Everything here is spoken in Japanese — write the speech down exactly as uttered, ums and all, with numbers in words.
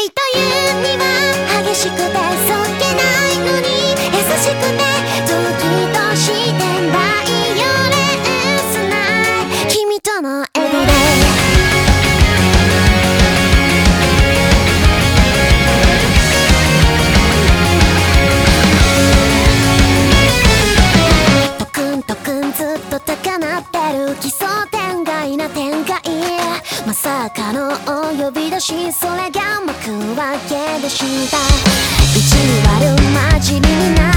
愛というには激しくてそっけないのに優しくて時としてバイオレンスな君とのエブリデイトクントクンずっと高鳴ってる奇想天外な展開まさかのお呼び出しそれが幕開けでした意地悪混じりになる